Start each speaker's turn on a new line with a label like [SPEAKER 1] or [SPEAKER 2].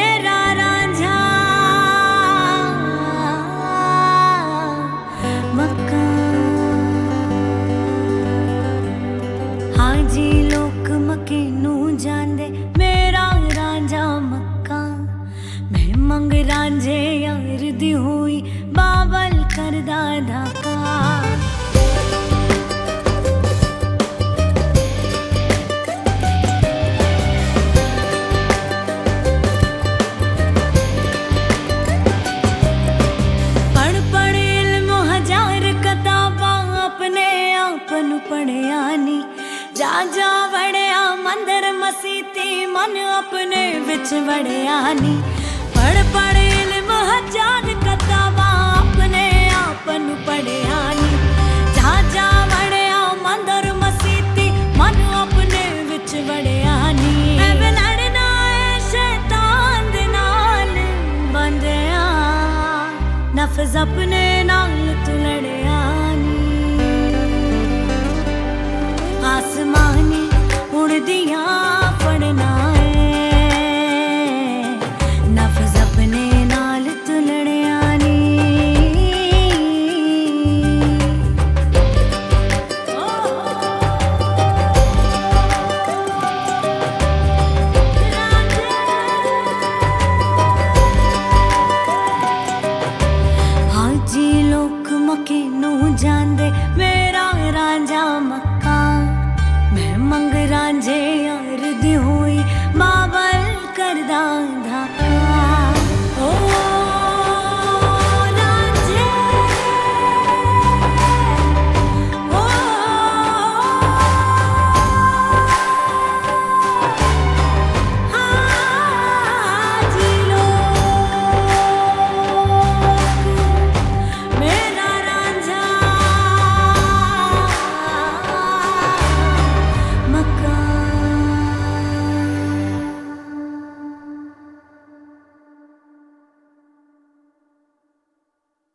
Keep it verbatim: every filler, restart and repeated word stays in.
[SPEAKER 1] मेरा रांझा मक्का। हाजी लोक मके नू जांदे मेरा रांझा मक्का। मैं मंग रांझे यार दी हुई बाबल करदा धाका। पढ़ियानी जा जा वड़िया मंदिर मसीती मन अपने विच वड़ियानी। पढ़ पढ़ इल्म हजार किताबा अपने आपन पढ़ियानी। जा जा वड़िया मंदिर मसीती मन अपने विच वड़ियानी। मैं लड़ना है शैतान दे नाल बंदिया नफ्स अपने नाल तू लड़ियानी। आसमानी उड़दियां